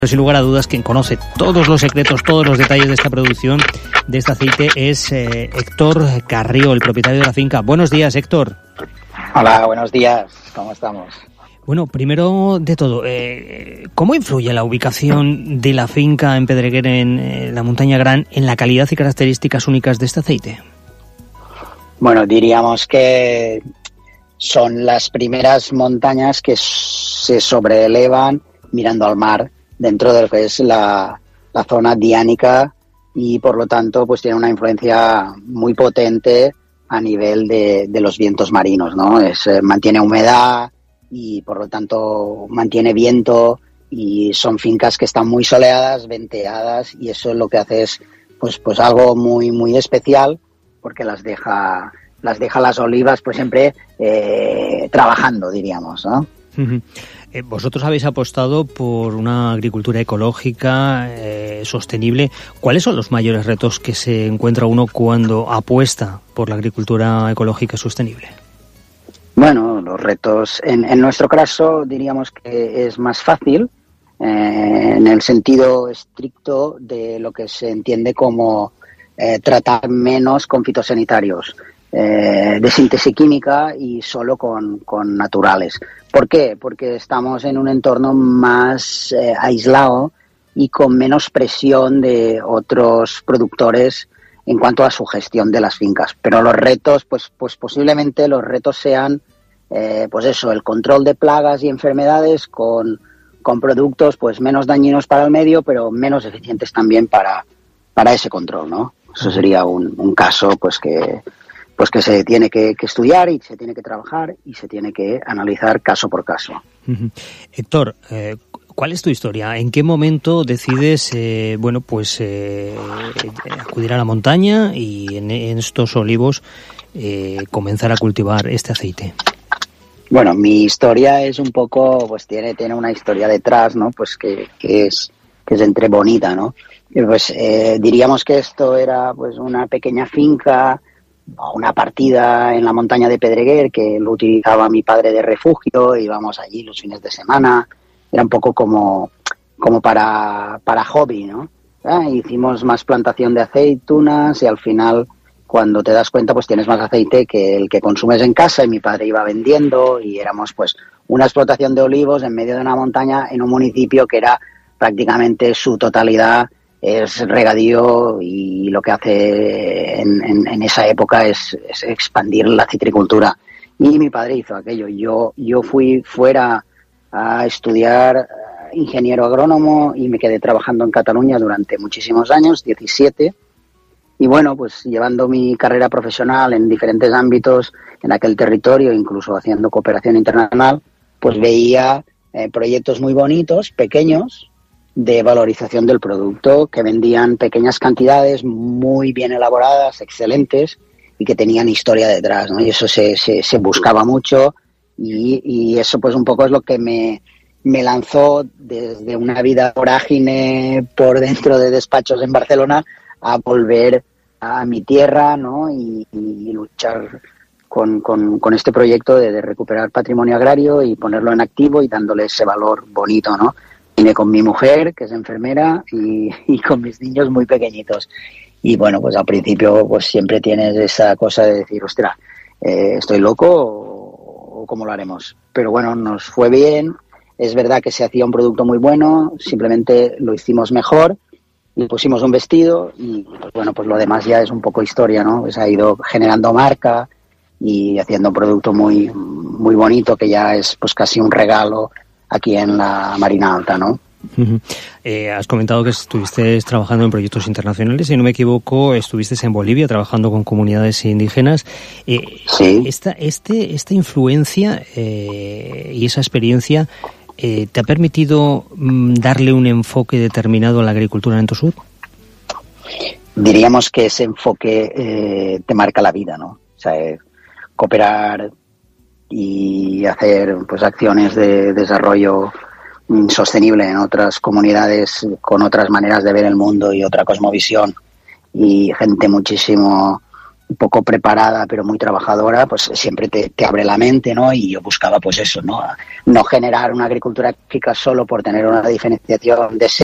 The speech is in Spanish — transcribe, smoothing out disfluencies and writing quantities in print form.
Sin lugar a dudas, quien conoce todos los secretos, todos los detalles de esta producción, de este aceite, es Héctor Carrió, el propietario de la finca. Buenos días, Héctor. Hola, buenos días. ¿Cómo estamos? Bueno, primero de todo, ¿cómo influye la ubicación de la finca en Pedreguer, en la Montaña Gran, en la calidad y características únicas de este aceite? Bueno, diríamos que son las primeras montañas que se sobreelevan mirando al mar, dentro de lo que es la zona diánica, y por lo tanto pues tiene una influencia muy potente a nivel de los vientos marinos, ¿no? Mantiene humedad y por lo tanto mantiene viento, y son fincas que están muy soleadas, venteadas, y eso es lo que hace es pues algo muy muy especial, porque las deja las olivas pues siempre trabajando, diríamos, ¿no? Vosotros habéis apostado por una agricultura ecológica, sostenible. ¿Cuáles son los mayores retos que se encuentra uno cuando apuesta por la agricultura ecológica sostenible? Bueno, los retos, en nuestro caso diríamos que es más fácil, en el sentido estricto de lo que se entiende como tratar menos con fitosanitarios, de síntesis química, y solo con naturales. ¿Por qué? Porque estamos en un entorno más aislado y con menos presión de otros productores en cuanto a su gestión de las fincas. Pero los retos, pues posiblemente los retos sean, pues eso, el control de plagas y enfermedades con productos pues menos dañinos para el medio, pero menos eficientes también para ese control, ¿no? Eso sería un caso pues que se tiene que estudiar, y se tiene que trabajar, y se tiene que analizar caso por caso. Héctor, ¿cuál es tu historia? ¿En qué momento decides acudir a la montaña y en estos olivos comenzar a cultivar este aceite? Bueno, mi historia es un poco, pues tiene una historia detrás, ¿no? Pues que es entre bonita, ¿no? Pues diríamos que esto era pues una pequeña finca, una partida en la montaña de Pedreguer, que lo utilizaba mi padre de refugio. Íbamos allí los fines de semana, era un poco como para hobby, ¿no? Hicimos más plantación de aceitunas, y al final, cuando te das cuenta, pues tienes más aceite que el que consumes en casa, y mi padre iba vendiendo, y éramos pues una explotación de olivos en medio de una montaña, en un municipio que era prácticamente su totalidad es regadío, y lo que hace en esa época es expandir la citricultura. Y mi padre hizo aquello. Yo fui fuera a estudiar ingeniero agrónomo, y me quedé trabajando en Cataluña durante muchísimos años, 17, y bueno, pues llevando mi carrera profesional en diferentes ámbitos en aquel territorio, incluso haciendo cooperación internacional, pues veía proyectos muy bonitos, pequeños, de valorización del producto, que vendían pequeñas cantidades muy bien elaboradas, excelentes, y que tenían historia detrás, ¿no? Y eso se buscaba mucho, y eso pues un poco es lo que me lanzó desde una vida vorágine por dentro de despachos en Barcelona a volver a mi tierra, ¿no? Y luchar con este proyecto de recuperar patrimonio agrario y ponerlo en activo, y dándole ese valor bonito, ¿no? Vine con mi mujer, que es enfermera, y con mis niños muy pequeñitos. Y bueno, pues al principio pues siempre tienes esa cosa de decir, ostras, ¿estoy loco o cómo lo haremos? Pero bueno, nos fue bien. Es verdad que se hacía un producto muy bueno, simplemente lo hicimos mejor, y pusimos un vestido, y pues bueno, pues lo demás ya es un poco historia, ¿no? Pues ha ido generando marca y haciendo un producto muy, muy bonito, que ya es pues casi un regalo aquí en la Marina Alta, ¿no? Has comentado que estuviste trabajando en proyectos internacionales, si no me equivoco, estuviste en Bolivia trabajando con comunidades indígenas. Sí. Esta influencia y esa experiencia ¿te ha permitido darle un enfoque determinado a la agricultura en Tosud? Diríamos que ese enfoque te marca la vida, ¿no? O sea, cooperar y hacer pues acciones de desarrollo sostenible en otras comunidades con otras maneras de ver el mundo y otra cosmovisión, y gente muchísimo poco preparada pero muy trabajadora, pues siempre te abre la mente, ¿no? Y yo buscaba pues eso, ¿no? No generar una agricultura eficaz solo por tener una diferenciación de